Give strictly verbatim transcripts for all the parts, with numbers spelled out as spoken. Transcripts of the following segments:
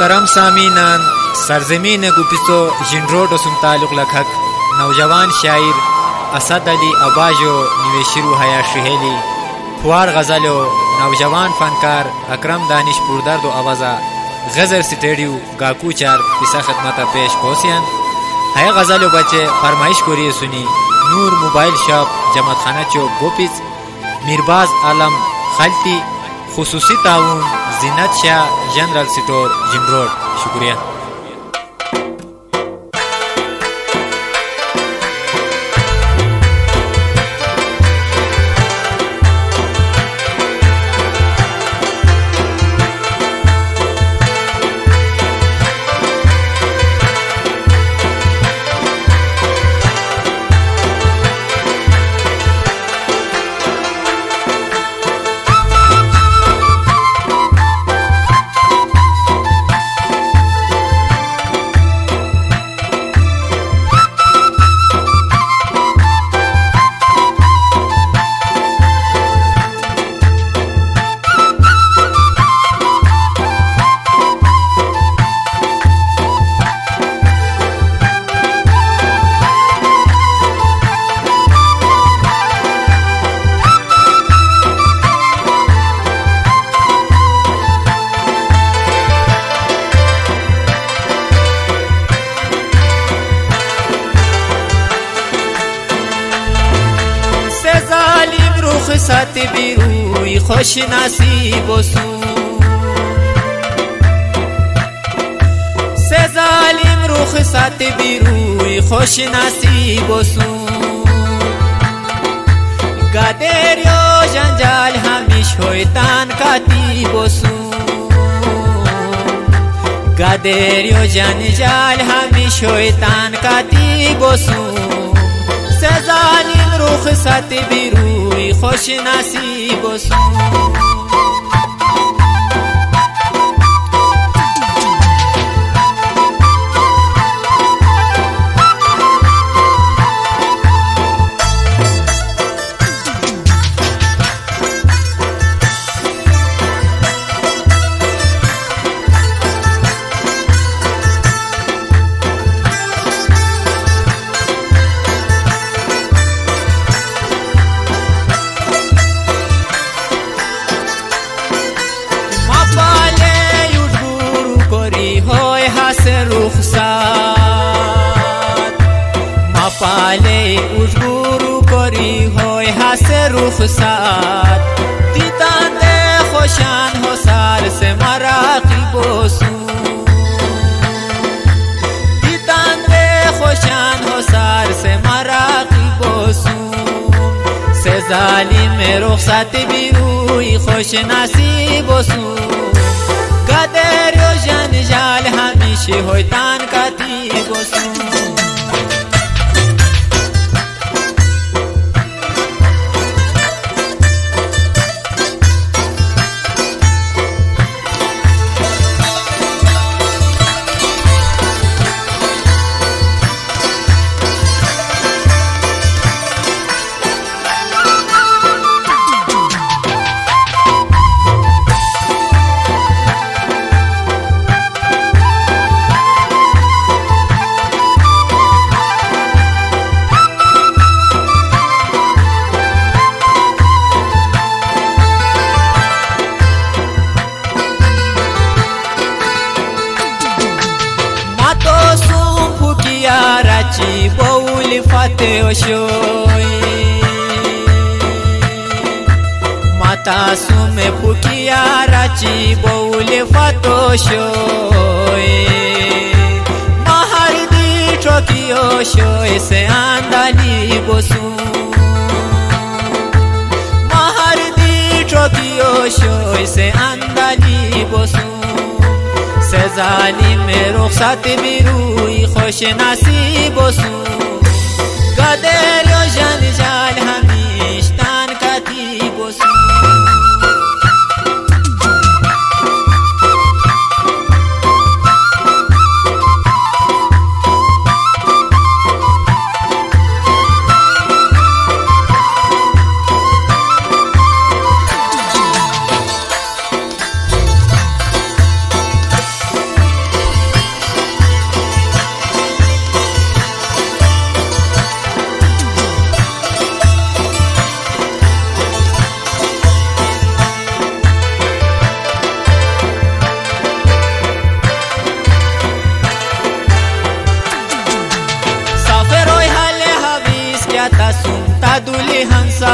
मोहतरम सामीनान सरजमीन गुपिसो जिनरोड उसम ताल्लुक लखक नौजवान शायर असद अली अबाजो निवेशिरू हया शहेली खुआर गज़लो नौजवान फनकार अकरम दानिश पुरदर्द आवाज़ा गज़ल स्टूडियो गाकू चार पिसा खदमत पेश कोसियन हया गज़लो बच्चे फरमाइश कोरिए सुनी नूर मोबाइल शॉप जमत खाना चौक गोपिस मीरबाज आलम खलती खुसूसी ताउन जिन्नत शाह जनरल स्टोर जिम रोड। शुक्रिया। رخصت بیروی خوش نصیب و سو سه ظالم رخصت بیروی خوش نصیب و سو قدر یا جنجال همیش شیطان کاتیب و سو قدر یا جنجال همیش شیطان کاتیب و سو سه ظالم رخصت بیروی خوش نصیب و سو مپاله اجبورو کری های حس رخصت دیدن ده خوشن حسار سے مراقی بوسو دیدن ده خوشن حسار سے مراقی بوسو سه ظالم رخصت بیروی خوش نصیب بوسو قدر و جنجال همیشه هایتان کتی بوسو چی بول فاتح شوی ماتا سوم پوکیا راچی بول فاتح شوی مہر دی ٹوکیو شوی سے اندالی بوسو مہر دی ٹوکیو شوی سے اندالی بوسو سه ظالم رخصت بیروی خوش نصیب و سو قدر و جنجال همیش تن کتیب و سو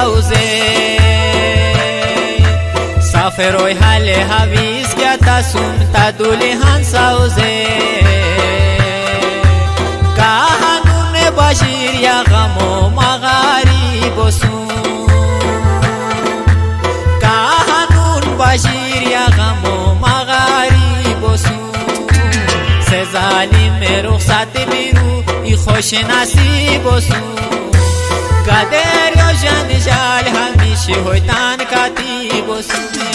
سوزه سافروی حل حویز که تسوم تدولی هن سوزه کهنون باشیر یا غم و مغاری بسون کهنون باشیر یا غم و مغاری بسون سه ظالم رخصت بیرو ای خوش نصیب بسون قدر یا جنجال همیشه هویتان کاتی بسون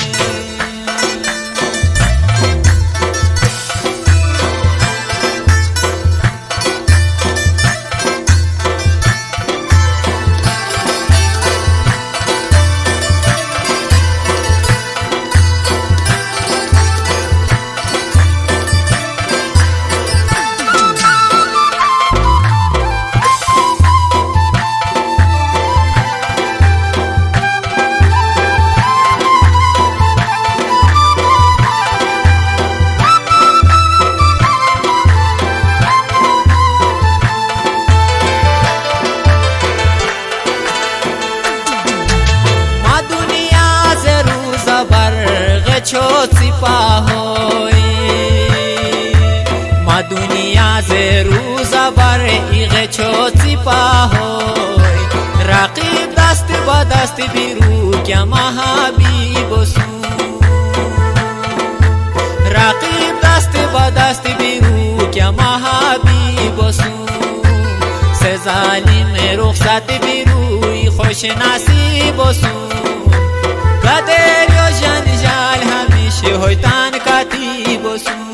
چو سپاهوی ما دنیا ز روز بر ایغه چو سپاهوی رقیب دست با دست بیرو که ما حبیب سون رقیب دست با دست بیرو که ما حبیب سون سه ظالم رخصت بیروی خوش نصیب سون قدر یا جنجال همیشه هویتان کاتی بسون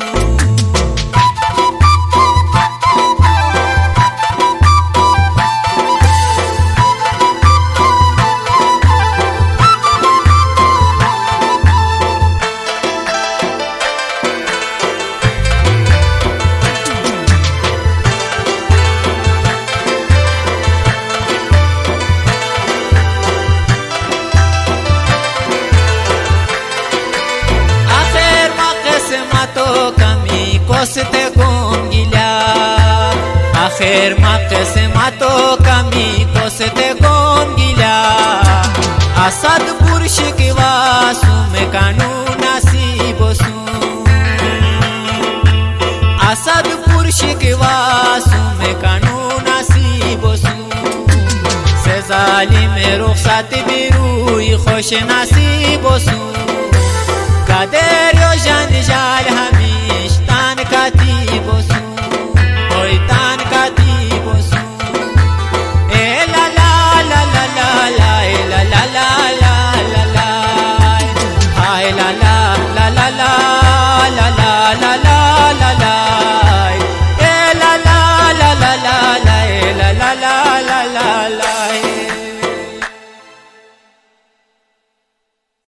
کوسته کوم گیلا آخر ما قسمتو کمی کوسته کوم گیلا اسد پرش کی واسو میں قانون نصیب سون اسد پرش کی واسو میں قانون نصیب سون سه ظالم رخصت بیروی خوش نصیب سون قدر یا جنجال همیش تان کاتی بسون